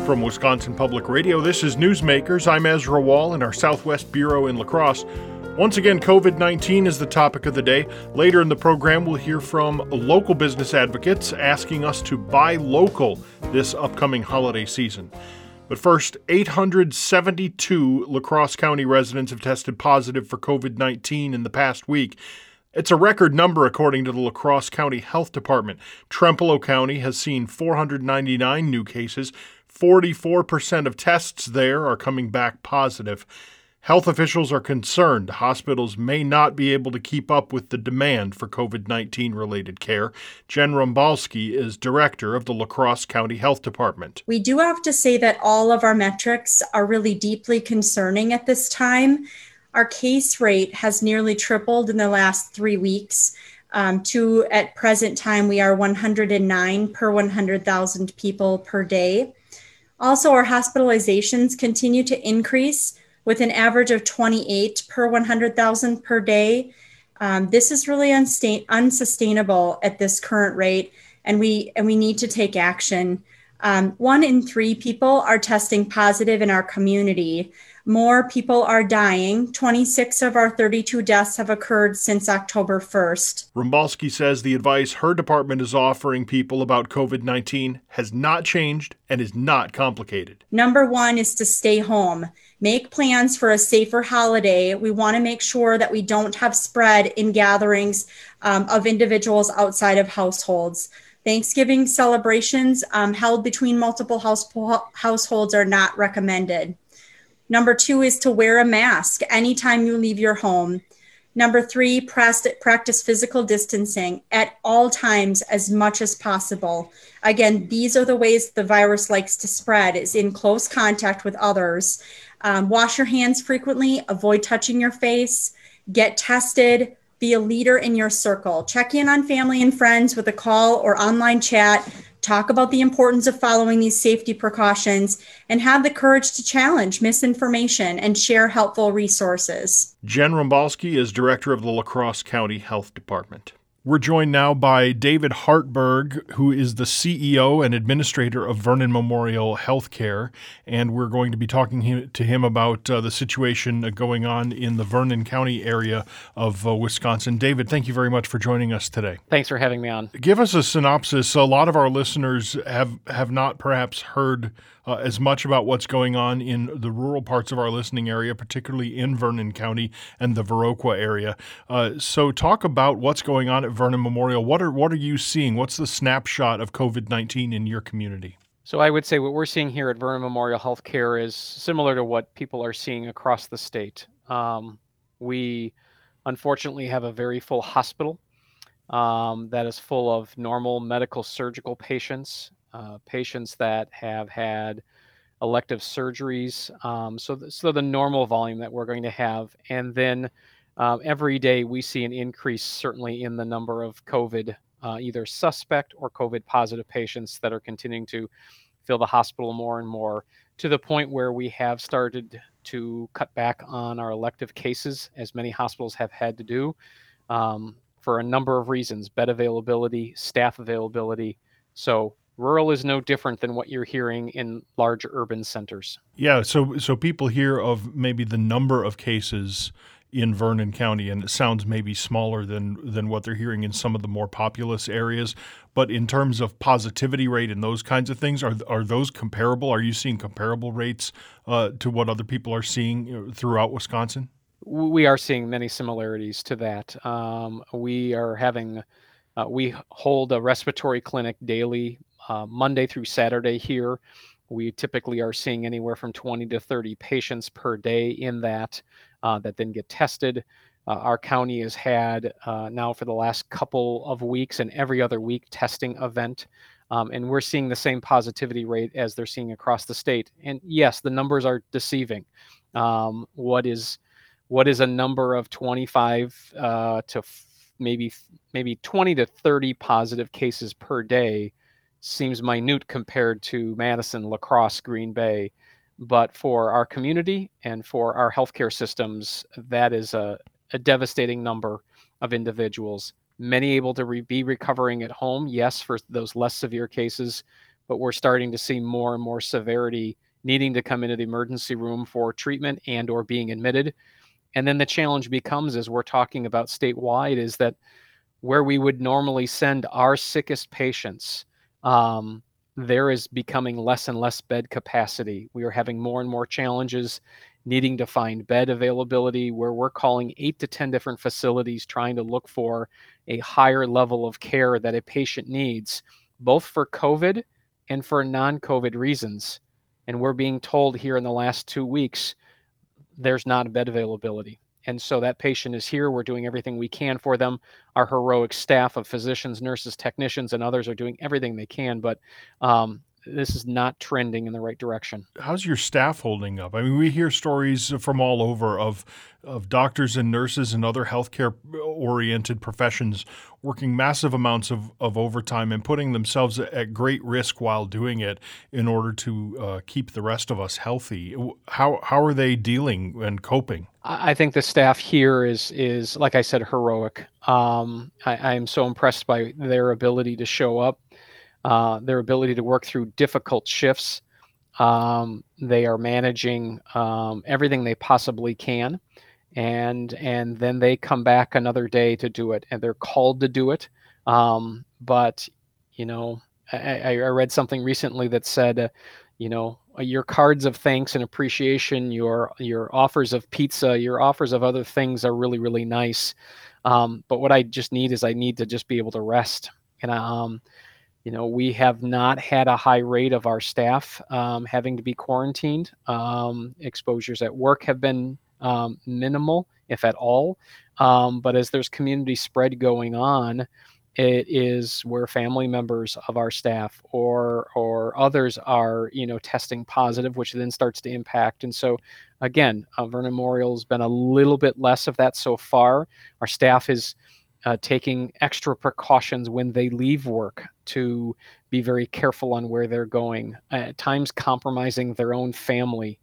From Wisconsin Public Radio, this is Newsmakers. I'm Ezra Wall in our Southwest Bureau in La Crosse. Once again, COVID-19 is the topic of the day. Later in the program, we'll hear from local business advocates asking us to buy local this upcoming holiday season. But first, 872 La Crosse County residents have tested positive for COVID-19 in the past week. It's a record number according to the La Crosse County Health Department. Trempealeau County has seen 499 new cases. 44% of tests there are coming back positive. Health officials are concerned hospitals may not be able to keep up with the demand for COVID-19 related care. Jen Rumbalski is director of the La Crosse County Health Department. We do have to say that all of our metrics are really deeply concerning at this time. Our case rate has nearly tripled in the last 3 weeks. At present time, we are 109 per 100,000 people per day. Also, our hospitalizations continue to increase with an average of 28 per 100,000 per day. This is really unsustainable at this current rate, and we need to take action. 1 in 3 people are testing positive in our community. More people are dying. 26 of our 32 deaths have occurred since October 1st. Rumbalski says the advice her department is offering people about COVID-19 has not changed and is not complicated. Number 1 is to stay home. Make plans for a safer holiday. We want to make sure that we don't have spread in gatherings of individuals outside of households. Thanksgiving celebrations held between multiple households are not recommended. Number 2 is to wear a mask anytime you leave your home. Number 3, practice physical distancing at all times as much as possible. Again, these are the ways the virus likes to spread, is in close contact with others. Wash your hands frequently, avoid touching your face, get tested, be a leader in your circle. Check in on family and friends with a call or online chat. Talk about the importance of following these safety precautions and have the courage to challenge misinformation and share helpful resources. Jen Rumbalski is director of the La Crosse County Health Department. We're joined now by David Hartberg, who is the CEO and administrator of Vernon Memorial Healthcare, and we're going to be talking to him about the situation going on in the Vernon County area of Wisconsin. David, thank you very much for joining us today. Thanks for having me on. Give us a synopsis. A lot of our listeners have not perhaps heard as much about what's going on in the rural parts of our listening area, particularly in Vernon County and the Viroqua area. So talk about what's going on at Vernon Memorial. What are you seeing? What's the snapshot of COVID-19 in your community? So I would say what we're seeing here at Vernon Memorial Healthcare is similar to what people are seeing across the state. We unfortunately have a very full hospital that is full of normal medical surgical patients, patients that have had elective surgeries, so the normal volume that we're going to have. And then every day we see an increase certainly in the number of COVID, either suspect or COVID positive patients that are continuing to fill the hospital more and more, to the point where we have started to cut back on our elective cases, as many hospitals have had to do, for a number of reasons: bed availability, staff availability. So rural is no different than what you're hearing in large urban centers. Yeah, so people hear of maybe the number of cases in Vernon County, and it sounds maybe smaller than what they're hearing in some of the more populous areas. But in terms of positivity rate and those kinds of things, are those comparable? Are you seeing comparable rates to what other people are seeing throughout Wisconsin? We are seeing many similarities to that. We hold a respiratory clinic daily, Monday through Saturday here. We typically are seeing anywhere from 20 to 30 patients per day in that then get tested. Our county has had now for the last couple of weeks and every other week testing event. And we're seeing the same positivity rate as they're seeing across the state. And yes, the numbers are deceiving. What is a number of 25 to maybe 20 to 30 positive cases per day seems minute compared to Madison, La Crosse, Green Bay. But for our community and for our healthcare systems, that is a devastating number of individuals, many able to be recovering at home, yes, for those less severe cases, but we're starting to see more and more severity needing to come into the emergency room for treatment and or being admitted. And then the challenge becomes, as we're talking about statewide, is that where we would normally send our sickest patients, there is becoming less and less bed capacity. We are having more and more challenges needing to find bed availability, where we're calling 8 to 10 different facilities trying to look for a higher level of care that a patient needs, both for COVID and for non-COVID reasons. And we're being told here in the last 2 weeks, there's not bed availability. And so that patient is here. We're doing everything we can for them. Our heroic staff of physicians, nurses, technicians, and others are doing everything they can, but this is not trending in the right direction. How's your staff holding up? I mean, we hear stories from all over of doctors and nurses and other healthcare-oriented professions working massive amounts of overtime and putting themselves at great risk while doing it in order to keep the rest of us healthy. How are they dealing and coping? I think the staff here is like I said, heroic. I am so impressed by their ability to show up, their ability to work through difficult shifts. They are managing everything they possibly can, and then they come back another day to do it, and they're called to do it. But you know, I read something recently that said, your cards of thanks and appreciation, your offers of pizza, your offers of other things are really, really nice. But what I just need is I need to just be able to rest. And we have not had a high rate of our staff having to be quarantined. Exposures at work have been minimal, if at all. But as there's community spread going on, it is where family members of our staff or others are, testing positive, which then starts to impact. And so, again, Vernon Memorial has been a little bit less of that so far. Our staff is taking extra precautions when they leave work to be very careful on where they're going, at times compromising their own family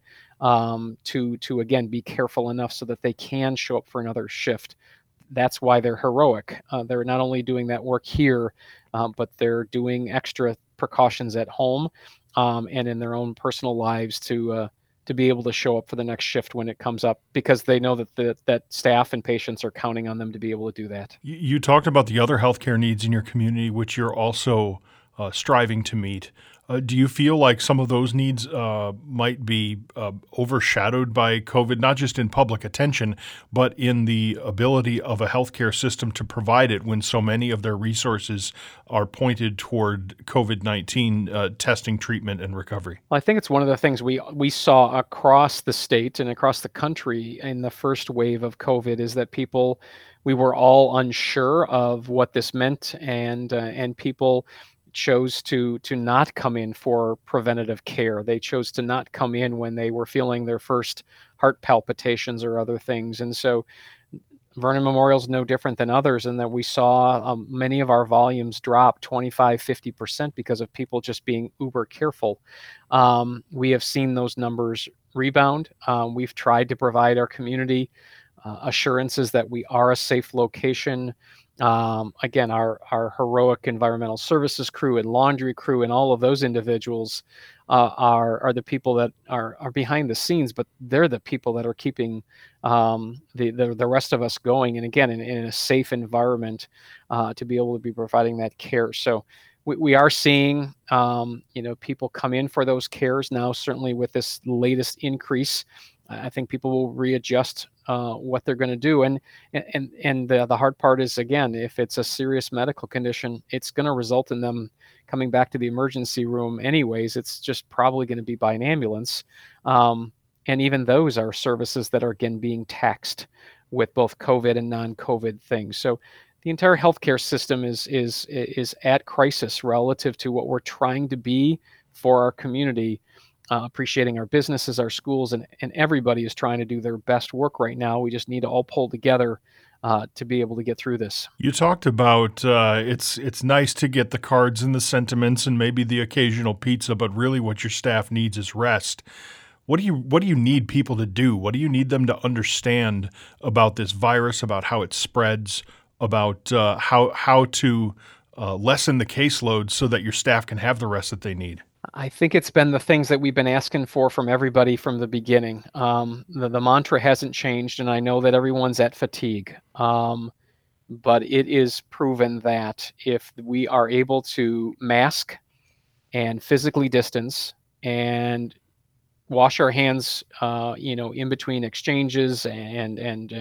to again, be careful enough so that they can show up for another shift. That's why they're heroic. They're not only doing that work here, but they're doing extra precautions at home and in their own personal lives to be able to show up for the next shift when it comes up, because they know that that staff and patients are counting on them to be able to do that. You talked about the other healthcare needs in your community, which you're also striving to meet. Do you feel like some of those needs might be overshadowed by COVID, not just in public attention, but in the ability of a healthcare system to provide it when so many of their resources are pointed toward COVID-19 testing, treatment, and recovery? Well, I think it's one of the things we saw across the state and across the country in the first wave of COVID is that we were all unsure of what this meant, and people chose to not come in for preventative care. They chose to not come in when they were feeling their first heart palpitations or other things. And so Vernon Memorial is no different than others in that we saw many of our volumes drop 25-50% because of people just being uber careful. We have seen those numbers rebound. We've tried to provide our community assurances that we are a safe location. Again, our heroic environmental services crew and laundry crew and all of those individuals are the people that are behind the scenes, but they're the people that are keeping the rest of us going. And again, in a safe environment to be able to be providing that care. So we are seeing, people come in for those cares now. Certainly with this latest increase, I think people will readjust what they're going to do. And the hard part is, again, if it's a serious medical condition, it's going to result in them coming back to the emergency room anyways. It's just probably going to be by an ambulance. And even those are services that are, again, being taxed with both COVID and non-COVID things. So the entire healthcare system is at crisis relative to what we're trying to be for our community. Appreciating our businesses, our schools, and everybody is trying to do their best work right now. We just need to all pull together to be able to get through this. You talked about it's nice to get the cards and the sentiments and maybe the occasional pizza, but really what your staff needs is rest. What do you need people to do? What do you need them to understand about this virus, about how it spreads, about how to lessen the caseload so that your staff can have the rest that they need? I think it's been the things that we've been asking for from everybody from the beginning. The mantra hasn't changed, and I know that everyone's at fatigue. But it is proven that if we are able to mask and physically distance and wash our hands, in between exchanges and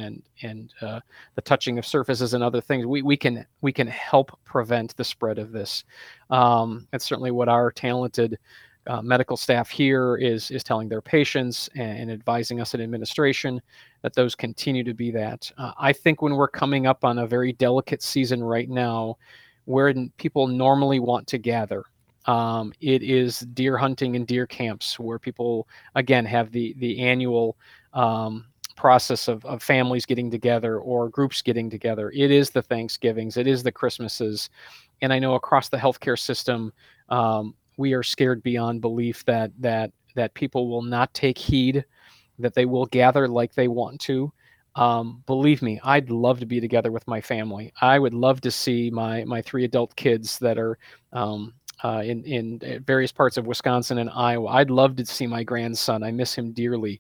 the touching of surfaces and other things, we can help prevent the spread of this. That's certainly what our talented medical staff here is telling their patients and advising us in administration, that those continue to be that. I think when we're coming up on a very delicate season right now, where people normally want to gather, it is deer hunting and deer camps, where people, again, have the annual process of families getting together or groups getting together. It is the Thanksgivings, it is the Christmases. And I know across the healthcare system, we are scared beyond belief that people will not take heed, that they will gather like they want to. Believe me, I'd love to be together with my family. I would love to see my 3 adult kids that are in various parts of Wisconsin and Iowa. I'd love to see my grandson. I miss him dearly.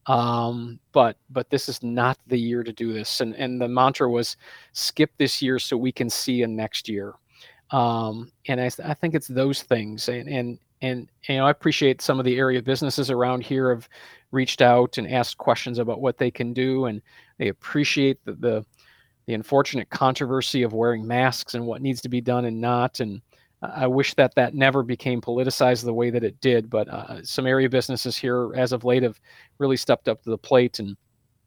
But this is not the year to do this. And the mantra was, skip this year so we can see in next year. And I think it's those things. And I appreciate some of the area businesses around here have reached out and asked questions about what they can do. And they appreciate the unfortunate controversy of wearing masks and what needs to be done and not. And I wish that never became politicized the way that it did. But some area businesses here as of late have really stepped up to the plate and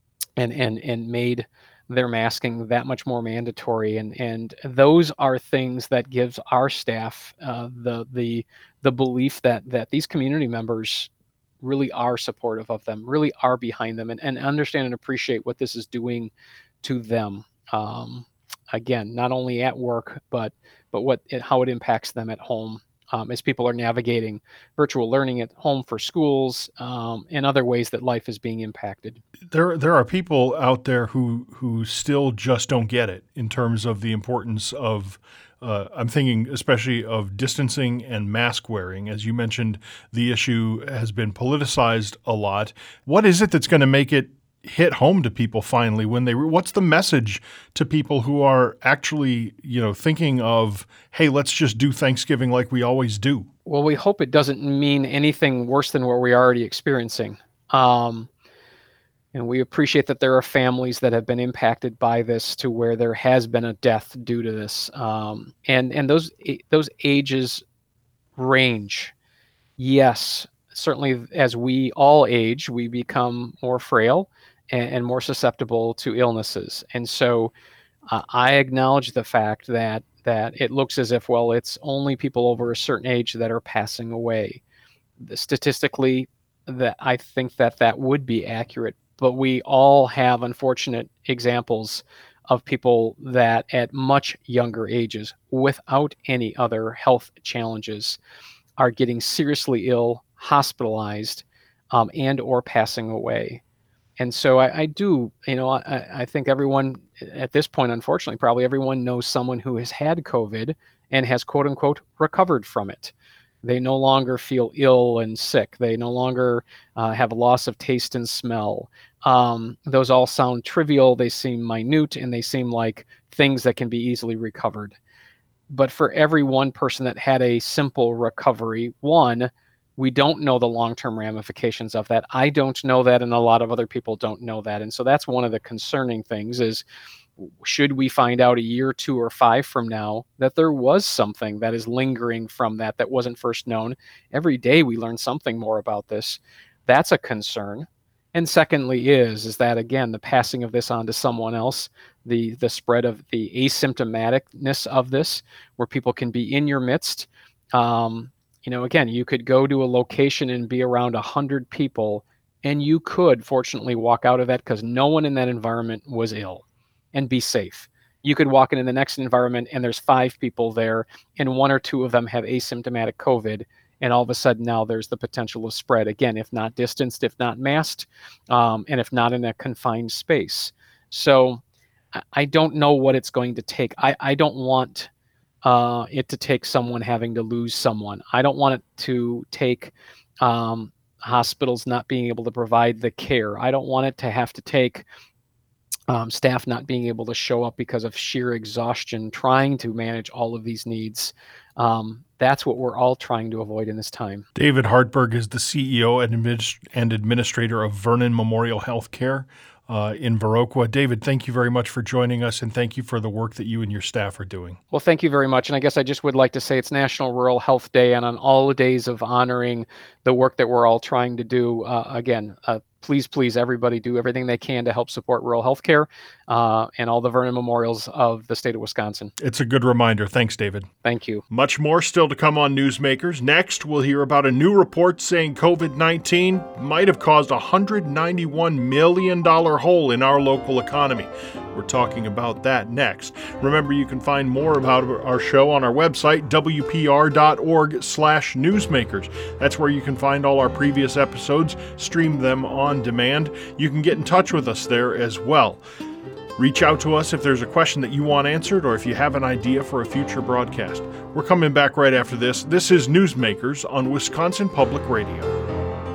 made their masking that much more mandatory. And those are things that gives our staff the belief that these community members really are supportive of them, really are behind them, and understand and appreciate what this is doing to them. Again, not only at work, but how it impacts them at home, as people are navigating virtual learning at home for schools, and other ways that life is being impacted. There are people out there who still just don't get it in terms of the importance of, I'm thinking especially of distancing and mask wearing. As you mentioned, the issue has been politicized a lot. What is it that's going to make it hit home to people finally when what's the message to people who are actually, thinking of, hey, let's just do Thanksgiving like we always do? Well, we hope it doesn't mean anything worse than what we're already experiencing. And we appreciate that there are families that have been impacted by this to where there has been a death due to this. And those ages range. Yes, certainly as we all age, we become more frail and more susceptible to illnesses. And so I acknowledge the fact that it looks as if, well, it's only people over a certain age that are passing away. Statistically, I think that would be accurate, but we all have unfortunate examples of people that at much younger ages, without any other health challenges, are getting seriously ill, hospitalized, and or passing away. And so I do, I think everyone at this point, unfortunately, probably everyone knows someone who has had COVID and has, quote unquote, recovered from it. They no longer feel ill and sick. They no longer have a loss of taste and smell. Those all sound trivial. They seem minute, and they seem like things that can be easily recovered. But for every one person that had a simple recovery, we don't know the long-term ramifications of that. I don't know that, and a lot of other people don't know that. And so that's one of the concerning things is, should we find out a year, 2, or 5 from now that there was something that is lingering from that wasn't first known? Every day we learn something more about this. That's a concern. And secondly is that, again, the passing of this on to someone else, the spread of the asymptomaticness of this, where people can be in your midst. Again, you could go to a location and be around 100 people, and you could fortunately walk out of that because no one in that environment was ill, and be safe. You could walk into the next environment and there's 5 people there, and 1 or 2 of them have asymptomatic COVID, and all of a sudden now there's the potential of spread. Again, if not distanced, if not masked, and if not in a confined space. So I don't know what it's going to take. I don't want it to take someone having to lose someone. I don't want it to take hospitals not being able to provide the care. I don't want it to have to take staff not being able to show up because of sheer exhaustion trying to manage all of these needs. That's what we're all trying to avoid in this time. David Hartberg is the CEO and administrator of Vernon Memorial Healthcare in Viroqua. David, thank you very much for joining us, and thank you for the work that you and your staff are doing. Well, thank you very much. And I guess I just would like to say it's National Rural Health Day, and on all the days of honoring the work that we're all trying to do, please, everybody do everything they can to help support rural healthcare and all the Vernon Memorials of the state of Wisconsin. It's a good reminder. Thanks, David. Thank you. Much more still to come on Newsmakers. Next, we'll hear about a new report saying COVID-19 might have caused a $191 million hole in our local economy. We're talking about that next. Remember, you can find more about our show on our website, wpr.org/newsmakers. That's where you can find all our previous episodes, stream them on demand. You can get in touch with us there as well. Reach out to us if there's a question that you want answered or if you have an idea for a future broadcast. We're coming back right after this. This is Newsmakers on Wisconsin Public Radio.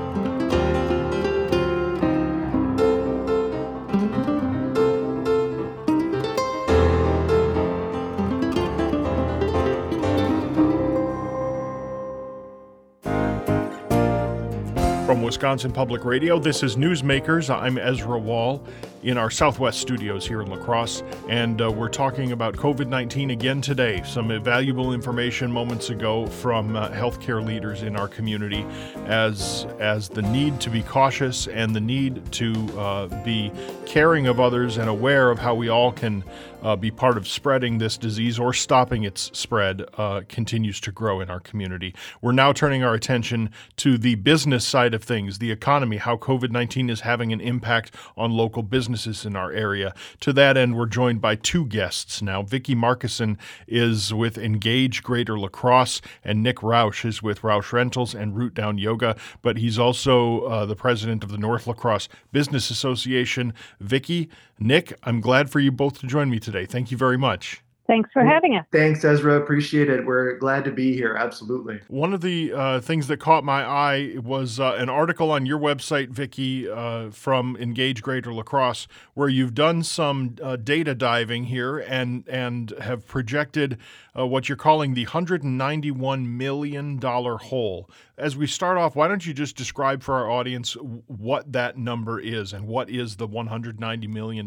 From Wisconsin Public Radio, this is Newsmakers. I'm Ezra Wall in our Southwest studios here in La Crosse, and we're talking about COVID-19 again today. Some valuable information moments ago from healthcare leaders in our community as the need to be cautious and the need to be caring of others and aware of how we all can be part of spreading this disease or stopping its spread continues to grow in our community. We're now turning our attention to the business side of things, the economy, how COVID-19 is having an impact on local businesses in our area. To that end, we're joined by two guests now. Vicki Markison is with Engage Greater La Crosse, and Nick Roush is with Roush Rentals and Root Down Yoga, but he's also the president of the North La Crosse Business Association. Vicki, Nick, I'm glad for you both to join me today. Thank you very much. Thanks for having us. Thanks, Ezra. Appreciate it. We're glad to be here. Absolutely. One of the things that caught my eye was an article on your website, Vicki, from Engage Greater La Crosse, where you've done some data diving here and have projected what you're calling the $191 million hole. As we start off, why don't you just describe for our audience what that number is and what is the $191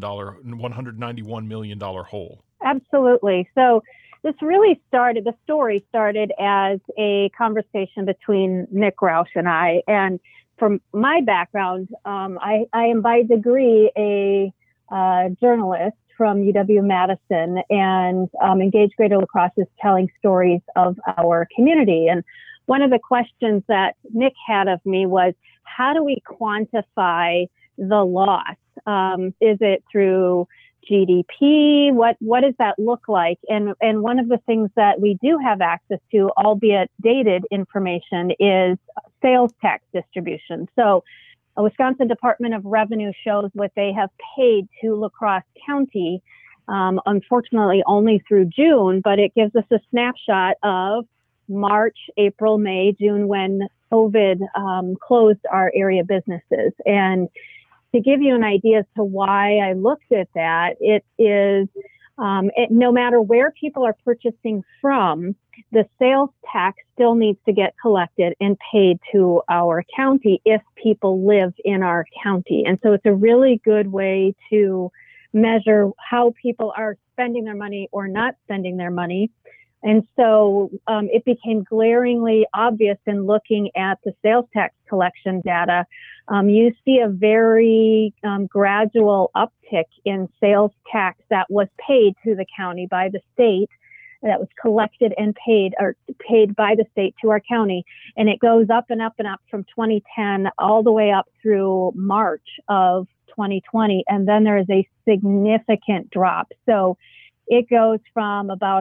million hole? Absolutely. So the story started as a conversation between Nick Roush and I. And from my background, I am by degree a journalist from UW-Madison, and Engage Greater La Crosse is telling stories of our community. And one of the questions that Nick had of me was, how do we quantify the loss? Is it through GDP? What does that look like? And one of the things that we do have access to, albeit dated information, is sales tax distribution. So a Wisconsin Department of Revenue shows what they have paid to La Crosse County, unfortunately only through June, but it gives us a snapshot of March, April, May, June, when COVID closed our area businesses. And to give you an idea as to why I looked at that, it is no matter where people are purchasing from, the sales tax still needs to get collected and paid to our county if people live in our county. And so it's a really good way to measure how people are spending their money or not spending their money. And so it became glaringly obvious in looking at the sales tax collection data. You see a very gradual uptick in sales tax that was paid to the county by the state, that was collected and paid by the state to our county. And it goes up and up and up from 2010 all the way up through March of 2020. And then there is a significant drop. So it goes from about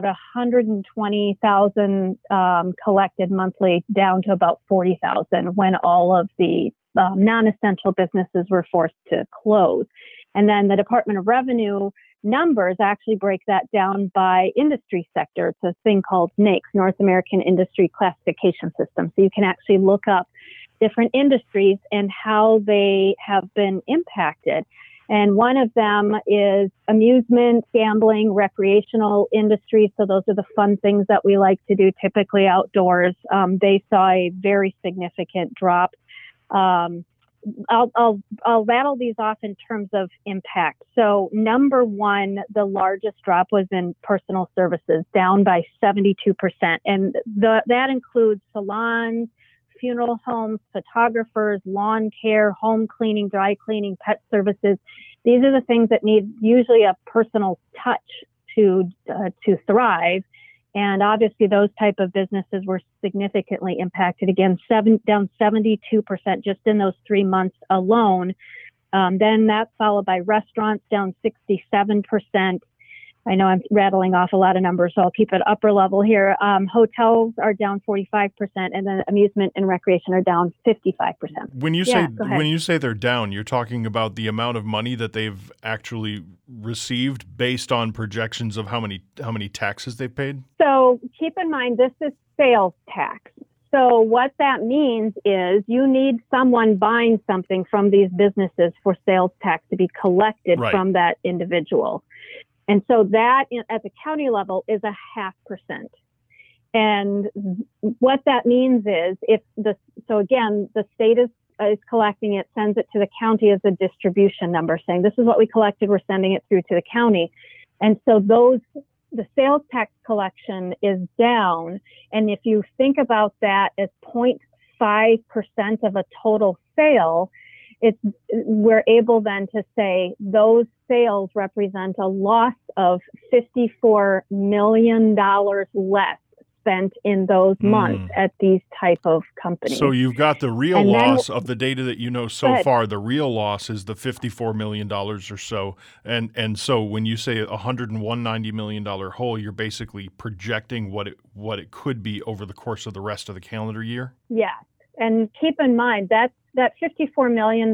120,000 collected monthly down to about 40,000 when all of the non-essential businesses were forced to close. And then the Department of Revenue numbers actually break that down by industry sector. It's a thing called NAICS, North American Industry Classification System. So you can actually look up different industries and how they have been impacted. And one of them is amusement, gambling, recreational industry. So those are the fun things that we like to do, typically outdoors. They saw a very significant drop. I'll rattle these off in terms of impact. So number one, the largest drop was in personal services, down by 72%. And that includes salons, funeral homes, photographers, lawn care, home cleaning, dry cleaning, pet services. These are the things that need usually a personal touch to thrive. And obviously those type of businesses were significantly impacted. Again, down 72% just in those 3 months alone. Then that's followed by restaurants down 67%. I know I'm rattling off a lot of numbers, so I'll keep it upper level here. Hotels are down 45%, and then amusement and recreation are down 55%. When you say they're down, you're talking about the amount of money that they've actually received based on projections of how many taxes they've paid? So keep in mind, this is sales tax. So what that means is you need someone buying something from these businesses for sales tax to be collected from that individual. And so that at the county level is 0.5%. And what that means is the state is collecting it, sends it to the county as a distribution number saying, this is what we collected, we're sending it through to the county. And so the sales tax collection is down. And if you think about that as 0.5% of a total sale, we're able then to say those sales represent a loss of $54 million less spent in those months at these type of companies. So you've got the real loss of the data that you know so far. The real loss is the $54 million or so. And so when you say $190 million hole, you're basically projecting what it could be over the course of the rest of the calendar year? Yes. And keep in mind that $54 million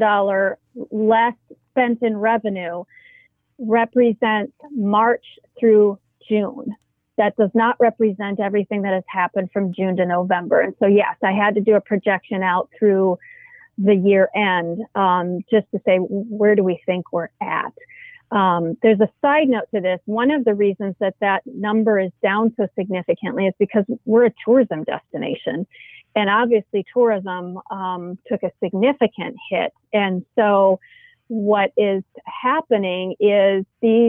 less spent in revenue represents March through June. That does not represent everything that has happened from June to November. And so, yes, I had to do a projection out through the year end just to say, where do we think we're at? There's a side note to this. One of the reasons that number is down so significantly is because we're a tourism destination. And obviously tourism took a significant hit. And so what is happening is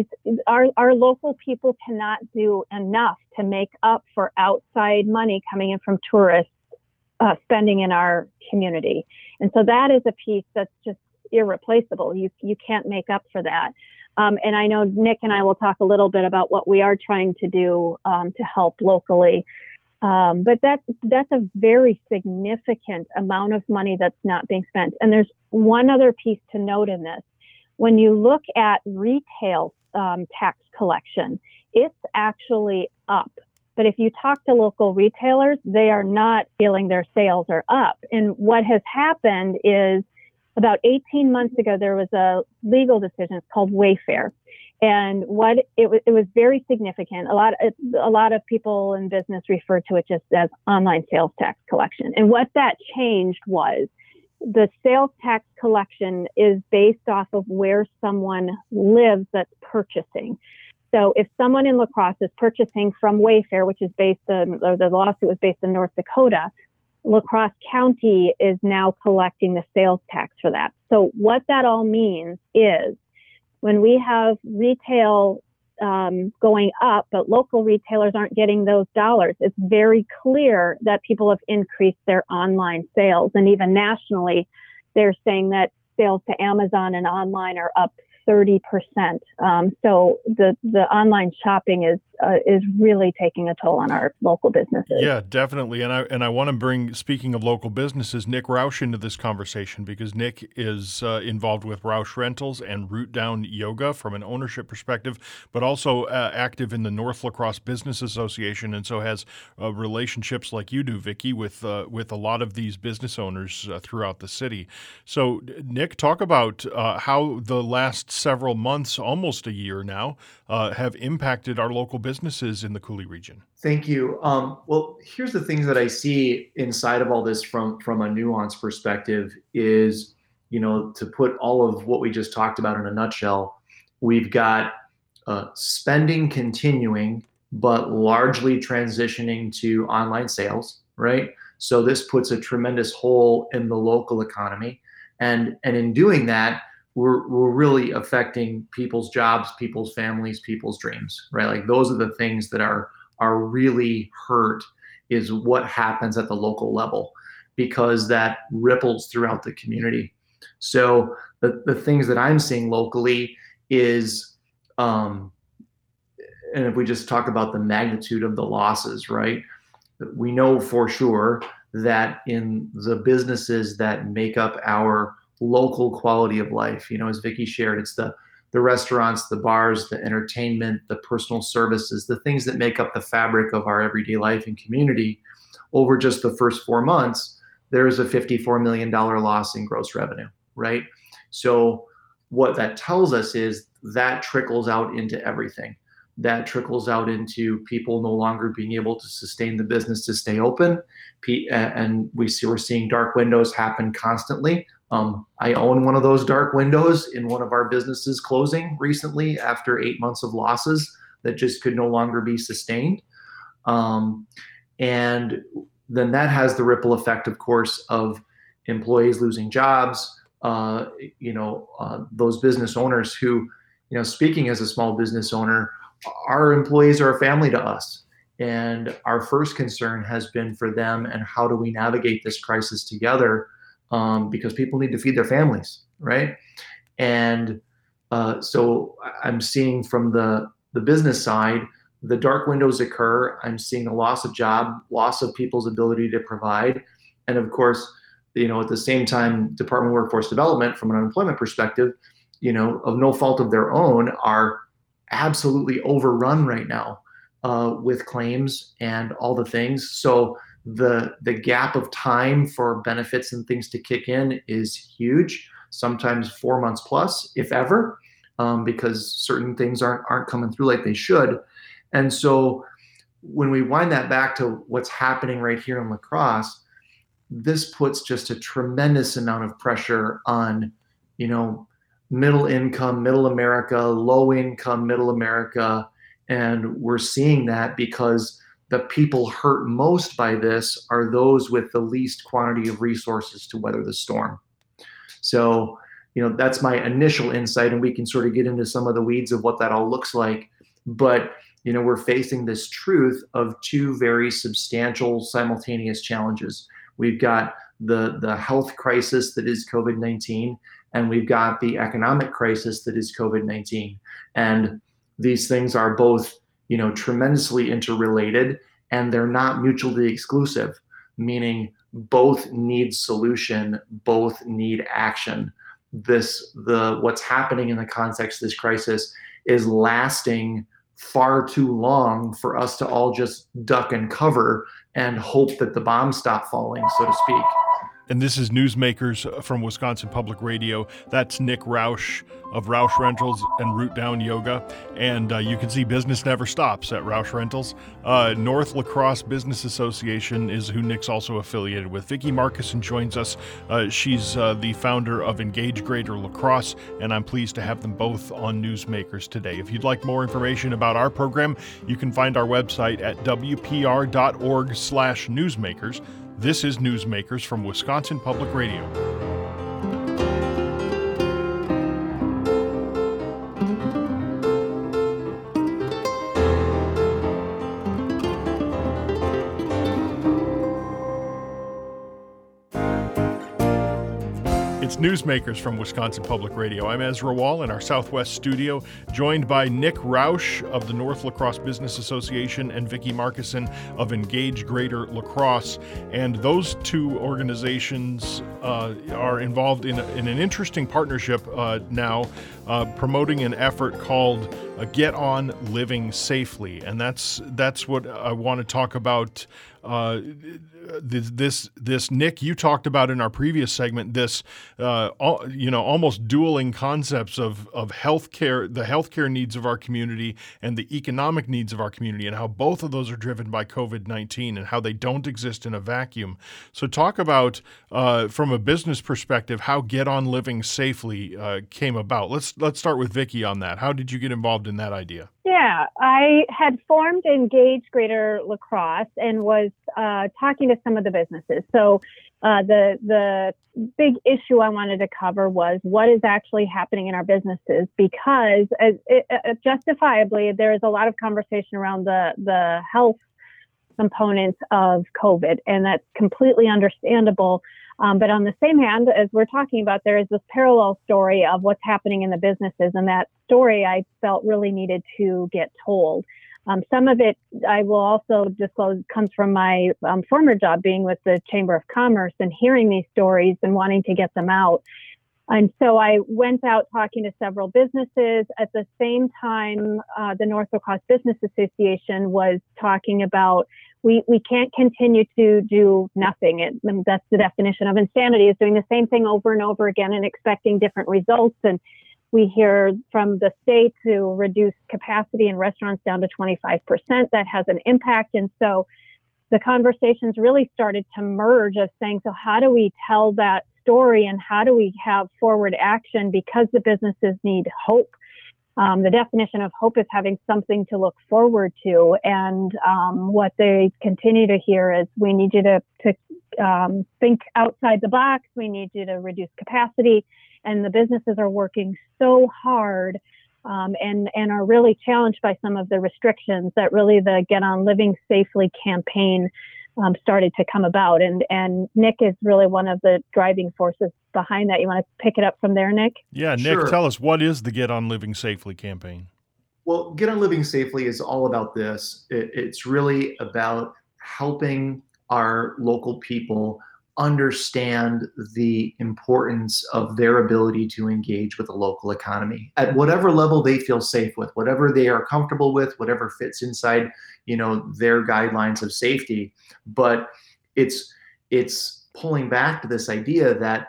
our local people cannot do enough to make up for outside money coming in from tourists spending in our community. And so that is a piece that's just irreplaceable. You can't make up for that. And I know Nick and I will talk a little bit about what we are trying to do to help locally. But that's a very significant amount of money that's not being spent. And there's one other piece to note in this. When you look at retail tax collection, it's actually up. But if you talk to local retailers, they are not feeling their sales are up. And what has happened is about 18 months ago, there was a legal decision. It's called Wayfair. And it was very significant. A lot of people in business refer to it just as online sales tax collection. And what that changed was the sales tax collection is based off of where someone lives that's purchasing. So if someone in La Crosse is purchasing from Wayfair, which is the lawsuit was based in North Dakota, La Crosse County is now collecting the sales tax for that. So what that all means is when we have retail going up, but local retailers aren't getting those dollars, it's very clear that people have increased their online sales. And even nationally, they're saying that sales to Amazon and online are up 30%. So the online shopping is really taking a toll on our local businesses. Yeah, definitely. And I want to bring, speaking of local businesses, Nick Roush into this conversation because Nick is involved with Roush Rentals and Root Down Yoga from an ownership perspective, but also active in the North La Crosse Business Association, and so has relationships like you do, Vicki, with a lot of these business owners throughout the city. So, Nick, talk about how the last several months, almost a year now, have impacted our local businesses in the Coulee region? Thank you. Well, here's the things that I see inside of all this from a nuanced perspective is, to put all of what we just talked about in a nutshell, we've got spending continuing, but largely transitioning to online sales, right? So this puts a tremendous hole in the local economy. And in doing that, we're really affecting people's jobs, people's families, people's dreams, right? Like those are the things that are really hurt, is what happens at the local level, because that ripples throughout the community. So the things that I'm seeing locally is, and if we just talk about the magnitude of the losses, right? We know for sure that in the businesses that make up our local quality of life, as Vicki shared, it's the restaurants, the bars, the entertainment, the personal services, the things that make up the fabric of our everyday life and community. Over just the first 4 months, there is a $54 million loss in gross revenue, right? So what that tells us is that trickles out into everything. That trickles out into people no longer being able to sustain the business to stay open. And we're seeing dark windows happen constantly. I own one of those dark windows in one of our businesses closing recently after 8 months of losses that just could no longer be sustained. And then that has the ripple effect, of course, of employees losing jobs, those business owners who, speaking as a small business owner, our employees are a family to us. And our first concern has been for them and how do we navigate this crisis together, because people need to feed their families, right? And so I'm seeing from the business side, the dark windows occur. I'm seeing a loss of job, loss of people's ability to provide. And of course, at the same time, Department of Workforce Development, from an unemployment perspective, of no fault of their own, are absolutely overrun right now with claims and all the things. So the gap of time for benefits and things to kick in is huge, sometimes 4 months plus, if ever, because certain things aren't coming through like they should. And so when we wind that back to what's happening right here in La Crosse, this puts just a tremendous amount of pressure on, middle income, middle America, low income, middle America. And we're seeing that because the people hurt most by this are those with the least quantity of resources to weather the storm. So, that's my initial insight, and we can sort of get into some of the weeds of what that all looks like. But, we're facing this truth of two very substantial simultaneous challenges. We've got the health crisis that is COVID-19, and we've got the economic crisis that is COVID-19. And these things are both, tremendously interrelated, and they're not mutually exclusive, meaning both need solution, both need action. What's happening in the context of this crisis is lasting far too long for us to all just duck and cover and hope that the bombs stop falling, so to speak. And this is Newsmakers from Wisconsin Public Radio. That's Nick Roush of Roush Rentals and Root Down Yoga. And you can see business never stops at Roush Rentals. North La Crosse Business Association is who Nick's also affiliated with. Vicki Markison joins us. She's the founder of Engage Greater La Crosse, and I'm pleased to have them both on Newsmakers today. If you'd like more information about our program, you can find our website at wpr.org/newsmakers. This is Newsmakers from Wisconsin Public Radio. It's Newsmakers from Wisconsin Public Radio. I'm Ezra Wall in our Southwest studio, joined by Nick Roush of the North La Crosse Business Association and Vicki Markison of Engage Greater La Crosse. And those two organizations are involved in an interesting partnership now, promoting an effort called Get On Living Safely. And that's what I want to talk about this Nick, you talked about in our previous segment, this almost dueling concepts of healthcare, the healthcare needs of our community and the economic needs of our community, and how both of those are driven by COVID-19 and how they don't exist in a vacuum. So talk about from a business perspective how Get On Living Safely came about. Let's start with Vicki on that. How did you get involved in that idea? Yeah, I had formed Engage Greater La Crosse and was talking to some of the businesses. So the big issue I wanted to cover was what is actually happening in our businesses, because justifiably there is a lot of conversation around the health components of COVID, and that's completely understandable. But on the same hand, as we're talking about, there is this parallel story of what's happening in the businesses, and that story I felt really needed to get told. Some of it, I will also disclose, comes from my former job being with the Chamber of Commerce and hearing these stories and wanting to get them out. And so I went out talking to several businesses. At the same time, the North La Crosse Business Association was talking about we can't continue to do nothing. That's the definition of insanity, is doing the same thing over and over again and expecting different results. And we hear from the state to reduce capacity in restaurants down to 25%. That has an impact. And so the conversations really started to merge of saying, so how do we tell that story and how do we have forward action, because the businesses need hope. The definition of hope is having something to look forward to. And what they continue to hear is we need you to think outside the box. We need you to reduce capacity. And the businesses are working so hard and are really challenged by some of the restrictions that really the Get On Living Safely campaign started to come about. And Nick is really one of the driving forces behind that. You want to pick it up from there, Nick? Yeah, Nick, Sure. Tell us, what is the Get On Living Safely campaign? Well, Get On Living Safely is all about this. It's really about helping our local people understand the importance of their ability to engage with the local economy at whatever level they feel safe with, whatever they are comfortable with, whatever fits inside, their guidelines of safety. But it's pulling back to this idea that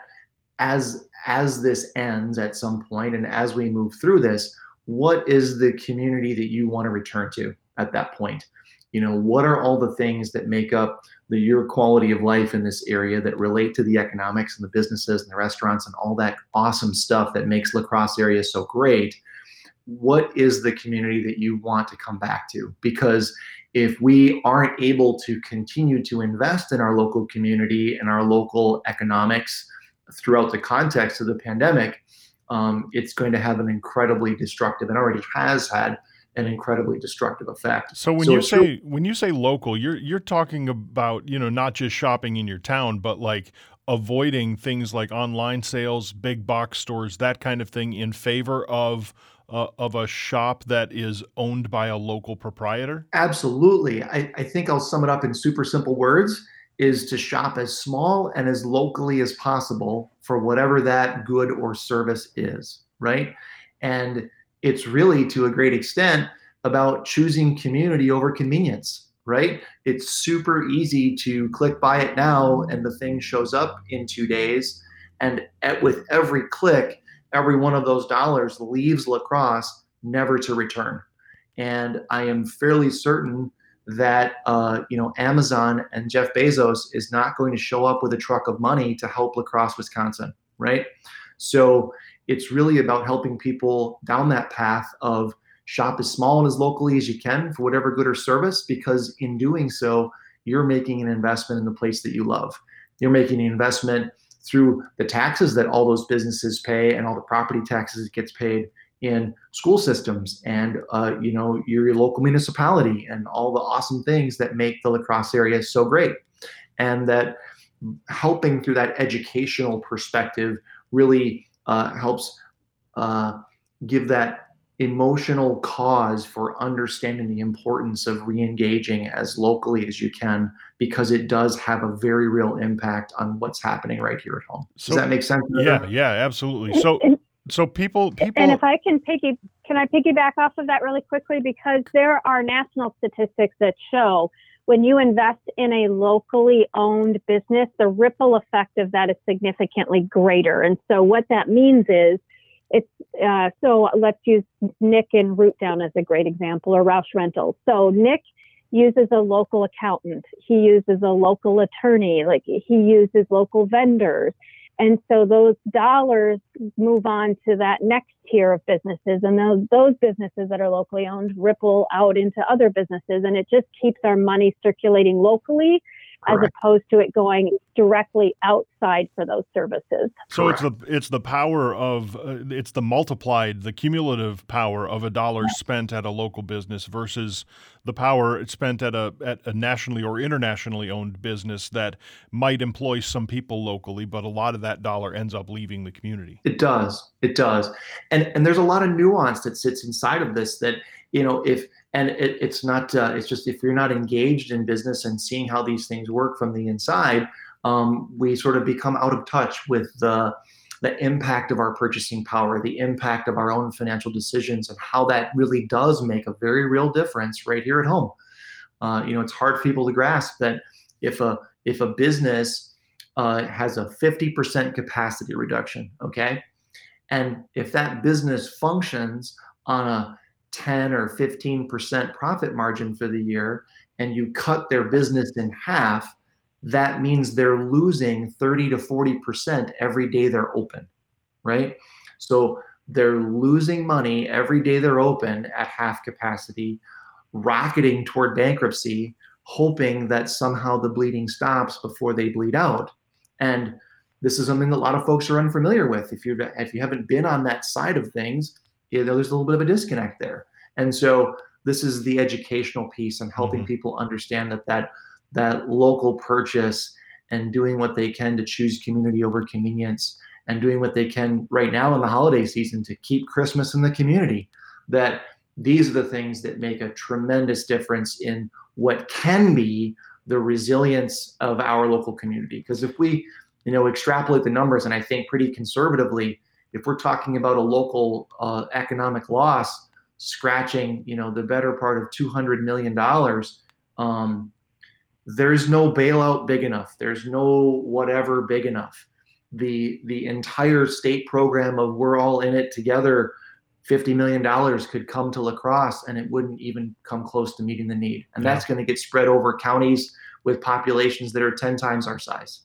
as this ends at some point and as we move through this, what is the community that you want to return to at that point? What are all the things that make up your quality of life in this area that relate to the economics and the businesses and the restaurants and all that awesome stuff that makes La Crosse area so great? What is the community that you want to come back to? Because if we aren't able to continue to invest in our local community and our local economics throughout the context of the pandemic, it's going to have an incredibly destructive, and already has had an incredibly destructive effect. So when you say local, you're talking about, not just shopping in your town, but like avoiding things like online sales, big box stores, that kind of thing, in favor of a shop that is owned by a local proprietor? Absolutely. I think I'll sum it up in super simple words, is to shop as small and as locally as possible for whatever that good or service is, right? And it's really, to a great extent, about choosing community over convenience, right? It's super easy to click buy it now and the thing shows up in 2 days. And with every click, every one of those dollars leaves La Crosse never to return. And I am fairly certain that Amazon and Jeff Bezos is not going to show up with a truck of money to help La Crosse, Wisconsin, right? So it's really about helping people down that path of shop as small and as locally as you can for whatever good or service, because in doing so, you're making an investment in the place that you love. You're making an investment through the taxes that all those businesses pay and all the property taxes that gets paid in school systems and your local municipality and all the awesome things that make the La Crosse area so great. And that helping through that educational perspective really helps give that emotional cause for understanding the importance of re-engaging as locally as you can, because it does have a very real impact on what's happening right here at home. Does that make sense? Yeah, absolutely. So people. And if I can piggyback off of that really quickly, because there are national statistics that show when you invest in a locally owned business, the ripple effect of that is significantly greater. And so what that means is so let's use Nick in Rootdown as a great example, or Roush Rentals. So Nick uses a local accountant. He uses a local attorney. Like, he uses local vendors. And so those dollars move on to that next tier of businesses, and those businesses that are locally owned ripple out into other businesses, and it just keeps our money circulating locally. Correct. As opposed to it going directly outside for those services. So it's the power of it's the cumulative power of a dollar spent at a local business versus the power it's spent at a nationally or internationally owned business that might employ some people locally, but a lot of that dollar ends up leaving the community. It does. And there's a lot of nuance that sits inside of this that, it's not, it's just, if you're not engaged in business and seeing how these things work from the inside, we sort of become out of touch with the impact of our purchasing power, the impact of our own financial decisions, and how that really does make a very real difference right here at home. It's hard for people to grasp that if a business has a 50% capacity reduction, okay, and if that business functions on a 10 or 15% profit margin for the year, and you cut their business in half, that means they're losing 30 to 40% every day they're open, right? So they're losing money every day they're open at half capacity, rocketing toward bankruptcy, hoping that somehow the bleeding stops before they bleed out. And this is something that a lot of folks are unfamiliar with. If you haven't been on that side of things, there's a little bit of a disconnect there. And so this is the educational piece and helping people understand that local purchase and doing what they can to choose community over convenience, and doing what they can right now in the holiday season to keep Christmas in the community, that these are the things that make a tremendous difference in what can be the resilience of our local community. Because if we, extrapolate the numbers, and I think pretty conservatively, if we're talking about a local economic loss scratching, the better part of $200 million, there's no bailout big enough. There's no whatever big enough. The entire state program of we're all in it together, $50 million could come to La Crosse, and it wouldn't even come close to meeting the need. And that's going to get spread over counties with populations that are 10 times our size.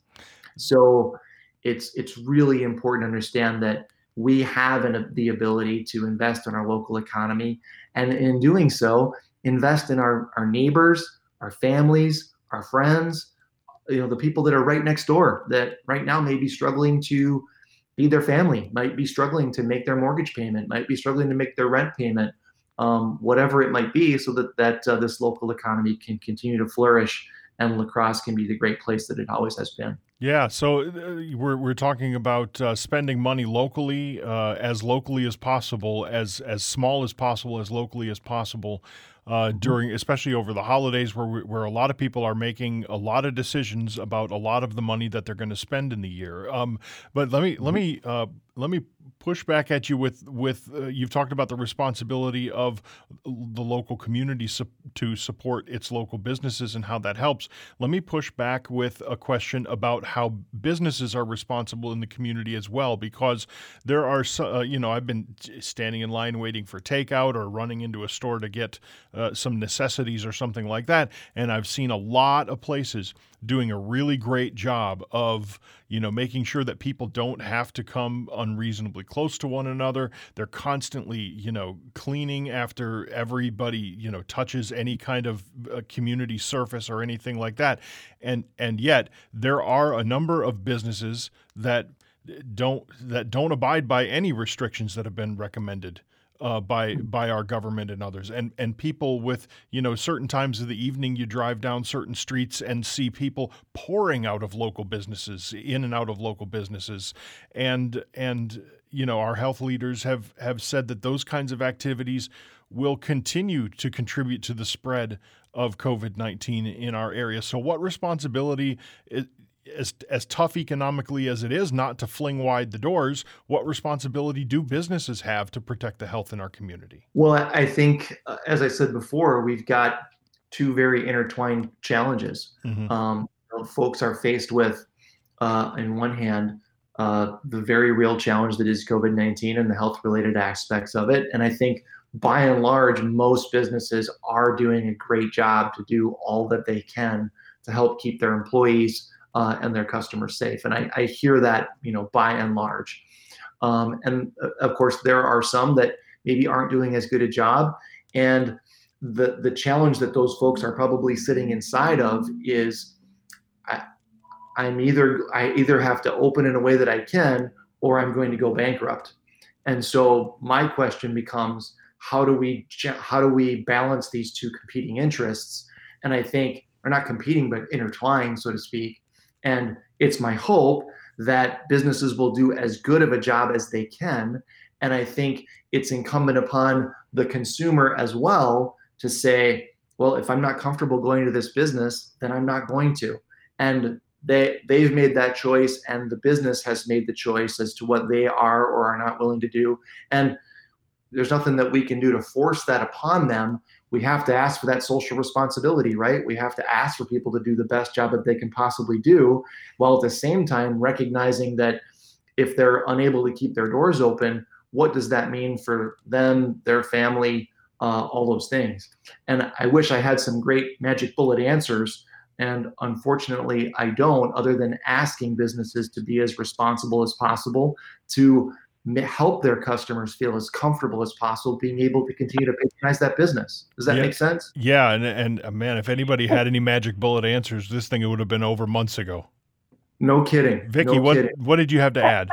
So it's really important to understand that we have the ability to invest in our local economy, and in doing so, invest in our neighbors, our families, our friends, the people that are right next door that right now may be struggling to feed their family, might be struggling to make their mortgage payment, might be struggling to make their rent payment, whatever it might be, so that this local economy can continue to flourish and La Crosse can be the great place that it always has been. Yeah, so we're talking about spending money locally, as locally as possible, as small as possible, as locally as possible, during, especially over the holidays, where a lot of people are making a lot of decisions about a lot of the money that they're going to spend in the year. But let me push back at you with you've talked about the responsibility of the local community to support its local businesses and how that helps. Let me push back with a question about how businesses are responsible in the community as well, because there are, I've been standing in line waiting for takeout or running into a store to get some necessities or something like that, and I've seen a lot of places doing a really great job of, making sure that people don't have to come unreasonably close to one another. They're constantly, cleaning after everybody, touches any kind of community surface or anything like that. And yet there are a number of businesses that don't abide by any restrictions that have been recommended by our government and others, and people with, certain times of the evening, you drive down certain streets and see people pouring out of local businesses, in and out of local businesses, and our health leaders have said that those kinds of activities will continue to contribute to the spread of COVID-19 in our area. So what responsibility as tough economically as it is not to fling wide the doors, what responsibility do businesses have to protect the health in our community? Well, I think, as I said before, we've got two very intertwined challenges. Folks are faced with, in one hand, the very real challenge that is COVID-19 and the health-related aspects of it. And I think by and large, most businesses are doing a great job to do all that they can to help keep their employees and their customers safe. And I hear that, by and large. And of course, there are some that maybe aren't doing as good a job. And the challenge that those folks are probably sitting inside of is I either have to open in a way that I can, or I'm going to go bankrupt. And so my question becomes, how do we balance these two competing interests? And I think, or not competing, but intertwined, so to speak. And it's my hope that businesses will do as good of a job as they can. And I think it's incumbent upon the consumer as well to say, well, if I'm not comfortable going to this business, then I'm not going to. And they've made that choice, and the business has made the choice as to what they are or are not willing to do. And there's nothing that we can do to force that upon them. We have to ask for that social responsibility, right? We have to ask for people to do the best job that they can possibly do, while at the same time recognizing that if they're unable to keep their doors open, what does that mean for them, their family, all those things? And I wish I had some great magic bullet answers. And unfortunately, I don't, other than asking businesses to be as responsible as possible, to help their customers feel as comfortable as possible, being able to continue to patronize that business. Does that make sense? Yeah. And man, if anybody had any magic bullet answers, this thing would have been over months ago. No kidding. Vicki, what did you have to add?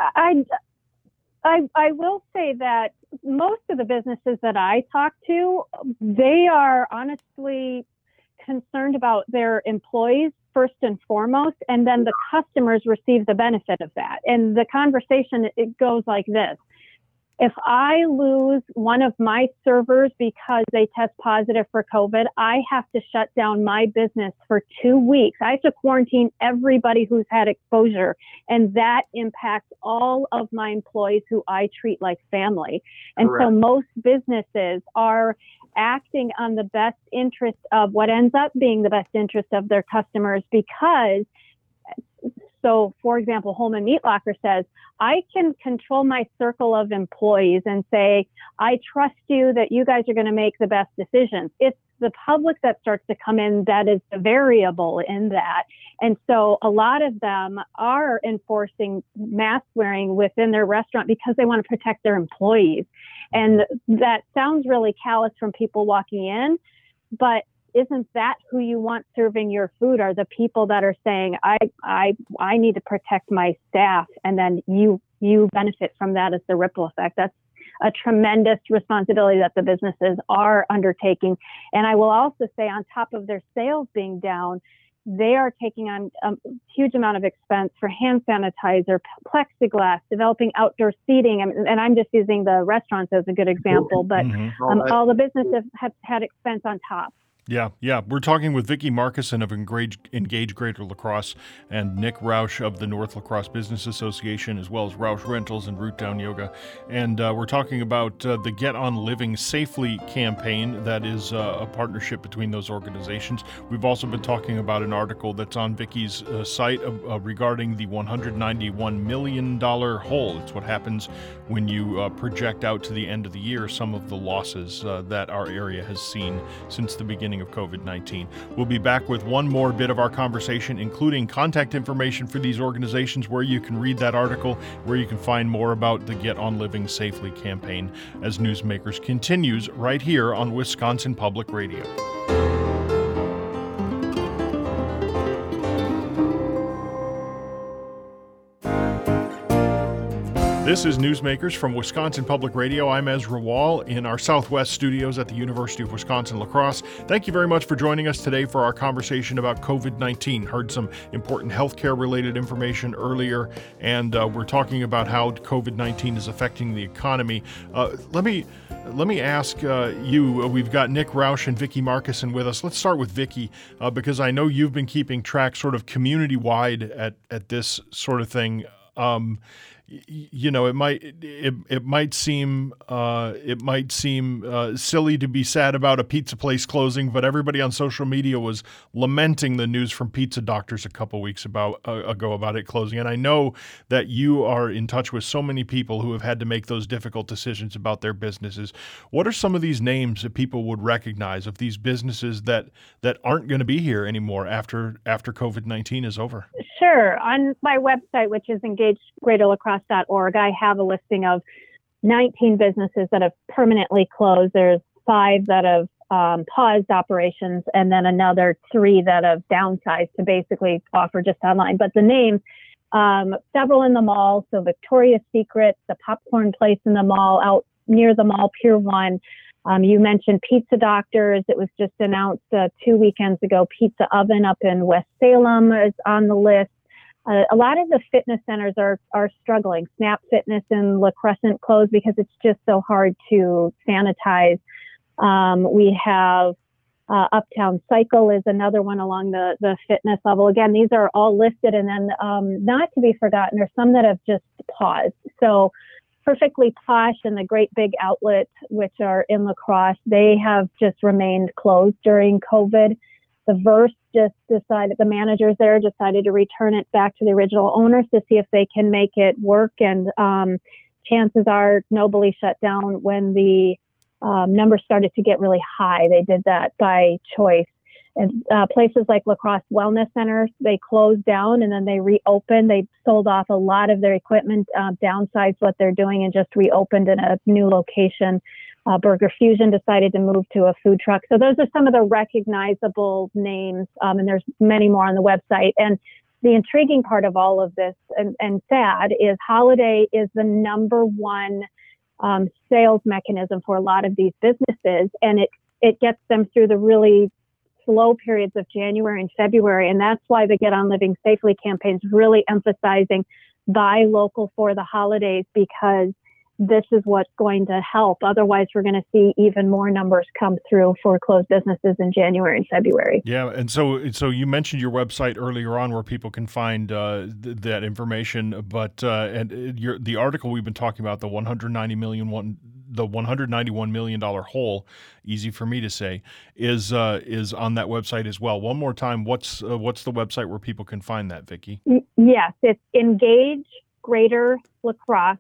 I will say that most of the businesses that I talk to, they are honestly concerned about their employees first and foremost, and then the customers receive the benefit of that. And the conversation, it goes like this. If I lose one of my servers because they test positive for COVID, I have to shut down my business for 2 weeks. I have to quarantine everybody who's had exposure, and that impacts all of my employees who I treat like family. And Correct. So most businesses are acting on the best interest of what ends up being the best interest of their customers, because, so for example, Holman Meat Locker says, I can control my circle of employees and say, I trust you that you guys are going to make the best decisions. It's the public that starts to come in that is the variable in that. And so a lot of them are enforcing mask wearing within their restaurant because they want to protect their employees. And that sounds really callous from people walking in, but isn't that who you want serving your food? Are the people that are saying, I need to protect my staff, and then you benefit from that as the ripple effect. That's a tremendous responsibility that the businesses are undertaking. And I will also say, on top of their sales being down, they are taking on a huge amount of expense for hand sanitizer, plexiglass, developing outdoor seating. And I'm just using the restaurants as a good example, but all the businesses have had expense on top. Yeah. We're talking with Vicki Markison of Engage Greater La Crosse and Nick Roush of the North La Crosse Business Association, as well as Roush Rentals and Root Down Yoga. And we're talking about the Get On Living Safely campaign that is a partnership between those organizations. We've also been talking about an article that's on Vicki's site regarding the $191 million hole. It's what happens when you project out to the end of the year some of the losses that our area has seen since the beginning of COVID-19. We'll be back with one more bit of our conversation, including contact information for these organizations, where you can read that article, where you can find more about the Get On Living Safely campaign, as Newsmakers continues right here on Wisconsin Public Radio. This is Newsmakers from Wisconsin Public Radio. I'm Ezra Wall in our Southwest studios at the University of Wisconsin-La Crosse. Thank you very much for joining us today for our conversation about COVID-19. Heard some important healthcare-related information earlier, and we're talking about how COVID-19 is affecting the economy. Let me ask you. We've got Nick Roush and Vicki Markison with us. Let's start with Vicki, because I know you've been keeping track sort of community-wide at this sort of thing. it might seem silly to be sad about a pizza place closing, but everybody on social media was lamenting the news from Pizza Doctors a couple weeks ago about it closing. And I know that you are in touch with so many people who have had to make those difficult decisions about their businesses. What are some of these names that people would recognize of these businesses that aren't going to be here anymore after COVID-19 is over? Sure. On my website, which is engagegreaterlacrosse.org, I have a listing of 19 businesses that have permanently closed. There's 5 that have paused operations, and then another 3 that have downsized to basically offer just online. But the names, several in the mall, so Victoria's Secret, the popcorn place in the mall, out near the mall, Pier 1. You mentioned Pizza Doctors. It was just announced 2 weekends ago. Pizza Oven up in West Salem is on the list. A lot of the fitness centers are struggling. Snap Fitness in La Crescent closed because it's just so hard to sanitize. We have Uptown Cycle is another one along the fitness level. Again, these are all listed. And then not to be forgotten, there's some that have just paused. So Perfectly Posh and the Great Big Outlet, which are in La Crosse, they have just remained closed during COVID. The Verse just decided, the managers there decided to return it back to the original owners to see if they can make it work. And chances are nobly shut down when the numbers started to get really high. They did that by choice. And places like La Crosse Wellness Center, they closed down and then they reopened. They sold off a lot of their equipment, downsized what they're doing, and just reopened in a new location. Burger Fusion decided to move to a food truck. So those are some of the recognizable names, and there's many more on the website. And the intriguing part of all of this, and sad, is Holiday is the number one sales mechanism for a lot of these businesses, and it gets them through the really slow periods of January and February. And that's why the Get On Living Safely campaign is really emphasizing buy local for the holidays, because this is what's going to help. Otherwise, we're going to see even more numbers come through for closed businesses in January and February. Yeah, and so you mentioned your website earlier on where people can find that information, but the article we've been talking about, the $191 million hole, easy for me to say, is on that website as well. One more time, what's the website where people can find that, Vicki? Yes, it's engagegreaterlacrosse.org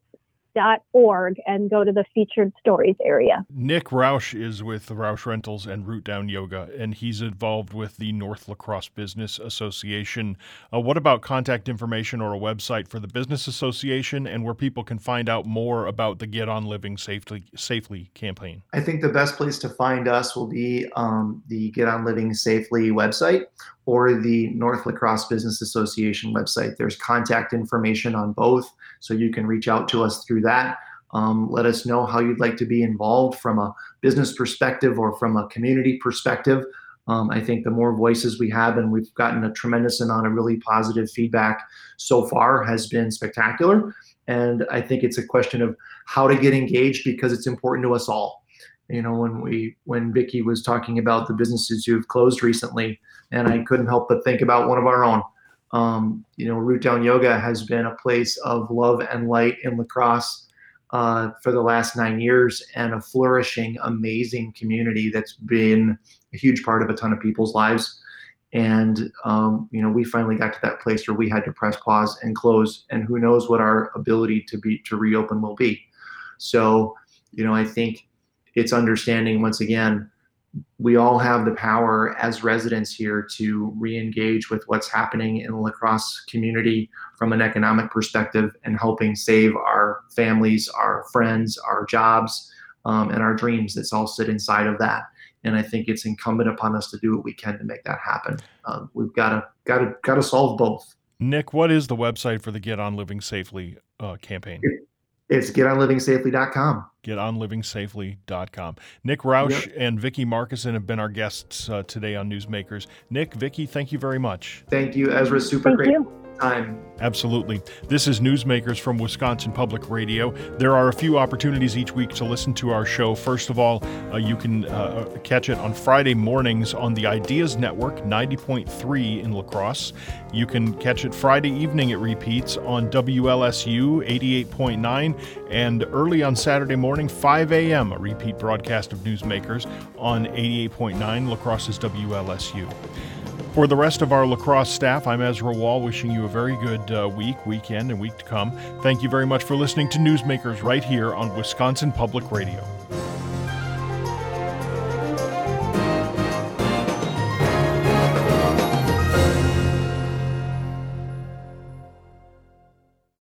and go to the featured stories area. Nick Roush is with the Roush Rentals and Root Down Yoga, and he's involved with the North La Crosse Business Association. What about contact information or a website for the Business Association, and where people can find out more about the Get On Living Safely campaign? I think the best place to find us will be the Get On Living Safely website or the North La Crosse Business Association website. There's contact information on both, so you can reach out to us through that. Let us know how you'd like to be involved from a business perspective or from a community perspective. I think the more voices we have, and we've gotten a tremendous amount of really positive feedback so far, has been spectacular. And I think it's a question of how to get engaged, because it's important to us all. You know, when Vicki was talking about the businesses who've closed recently, and I couldn't help but think about one of our own. Root Down Yoga has been a place of love and light in La Crosse for the last 9 years, and a flourishing, amazing community that's been a huge part of a ton of people's lives. And, we finally got to that place where we had to press pause and close, and who knows what our ability to reopen will be. So, I think it's understanding, once again, we all have the power as residents here to re-engage with what's happening in the La Crosse community from an economic perspective, and helping save our families, our friends, our jobs, and our dreams that's all sit inside of that. And I think it's incumbent upon us to do what we can to make that happen. We've got to solve both. Nick, what is the website for the Get On Living Safely campaign? It's getonlivingsafely.com. Getonlivingsafely.com. Nick Roush and Vicki Markison have been our guests today on Newsmakers. Nick, Vicki, thank you very much. Thank you, Ezra. Super great. Thank you. time. Absolutely. This is Newsmakers from Wisconsin Public Radio. There are a few opportunities each week to listen to our show. First of all, you can catch it on Friday mornings on the Ideas Network, 90.3 in La Crosse. You can catch it Friday evening at repeats on WLSU, 88.9, and early on Saturday morning, 5 a.m., a repeat broadcast of Newsmakers on 88.9, La Crosse's WLSU. For the rest of our La Crosse staff, I'm Ezra Wall, wishing you a very good weekend, and week to come. Thank you very much for listening to Newsmakers right here on Wisconsin Public Radio.